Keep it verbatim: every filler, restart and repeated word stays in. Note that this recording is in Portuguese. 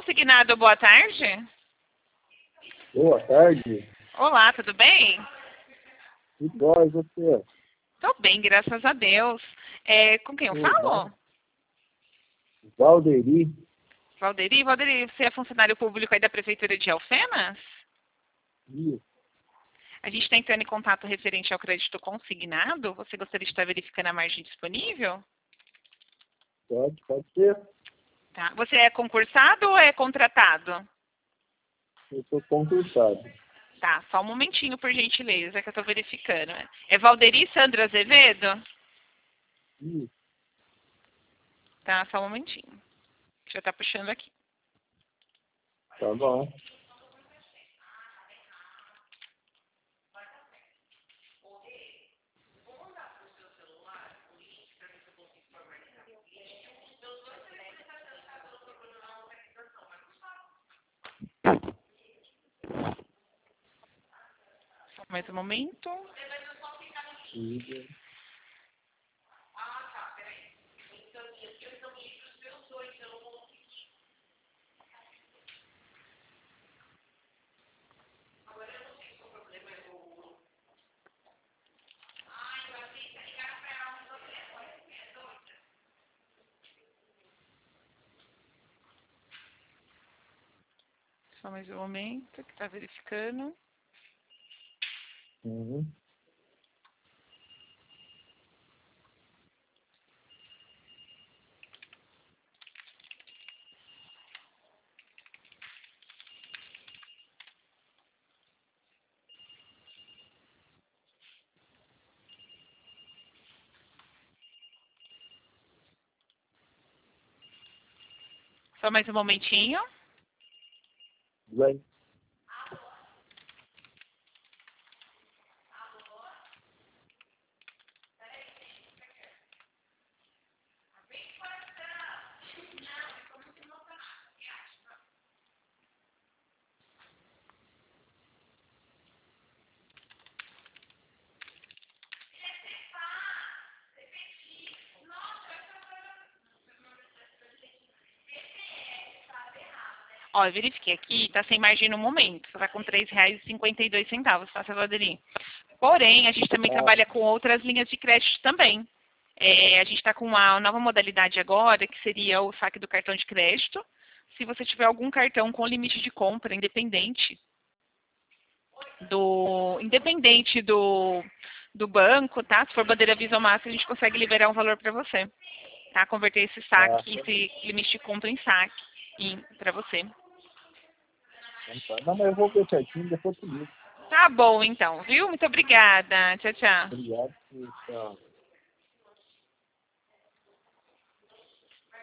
Consignado, boa tarde. Boa tarde. Olá, tudo bem? Tudo bom, e você? Tô bem, graças a Deus. É, com quem eu Tudo falo? bom? Valderi. Valderi. Valderi, você é funcionário público aí da Prefeitura de Alfenas? Isso. A gente está entrando em contato referente ao crédito consignado. Você gostaria de estar verificando a margem disponível? Pode, pode ser. Tá. Você é concursado ou é contratado? Eu sou concursado. Tá, só um momentinho, por gentileza, que eu estou verificando. É Valderi Sandra Azevedo? Isso. Tá, só um momentinho. Já está puxando aqui. Tá bom. Só mais um momento. Isso. Só mais um momento, que está verificando. Uhum. Só mais um momentinho. Bem. Ó, eu verifiquei aqui, tá sem margem no momento. Você tá com três reais e cinquenta e dois centavos, tá, seu Valderi? Porém, a gente também Ah, trabalha com outras linhas de crédito também. É, a gente está com uma nova modalidade agora, que seria o saque do cartão de crédito. Se você tiver algum cartão com limite de compra independente do, independente do, do banco, tá? Se for bandeira Visa ou Master, a gente consegue liberar um valor para você, tá? Converter esse ah, saque, esse limite de compra em saque para você. então tá. Não, mas eu vou ver certinho, depois eu te ligo. Tá bom, então, viu? Muito obrigada. Tchau, tchau. Obrigado. Tchau.